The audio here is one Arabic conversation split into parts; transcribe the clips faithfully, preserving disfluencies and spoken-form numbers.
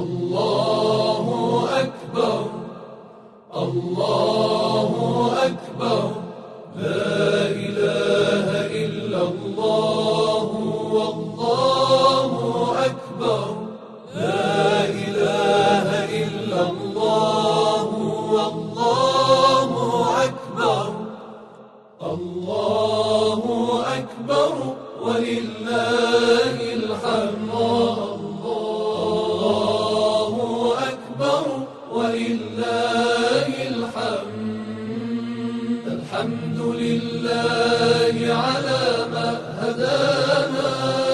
الله أكبر الله أكبر لا إله إلا الله والله أكبر لا إله إلا الله والله أكبر الله أكبر ولله الحمد الله أكبر ولله الحمد الحمد لله على ما هدانا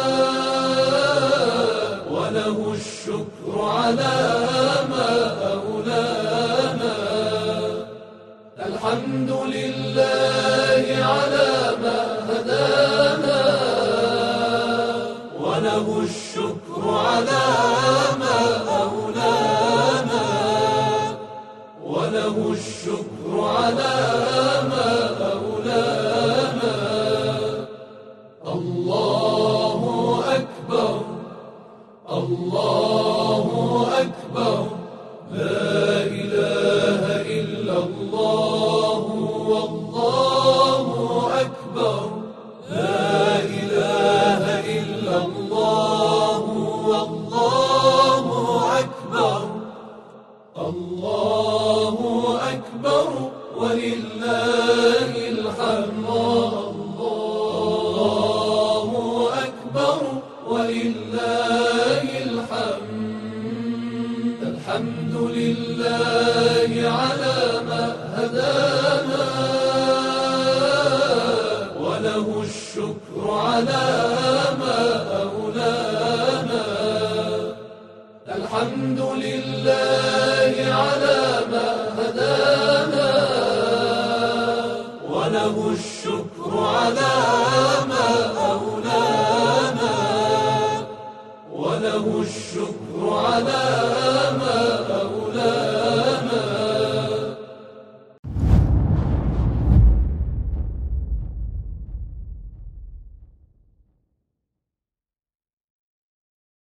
وله الشكر على ما أولانا الحمد لله على ما هدانا وله الشكر على ما أولانا وله الشكر على ما أولانا الله أكبر الله أكبر لا إله إلا الله والله أكبر لا إله إلا الله والله أكبر الله أكبر ولله الحمد الله أكبر ولله الحمد الحمد لله على ما هدانا وله الشكر على ما أولانا الحمد لله على ما هدانا وله الشكر على ما أولانا وله الشكر على ما أولانا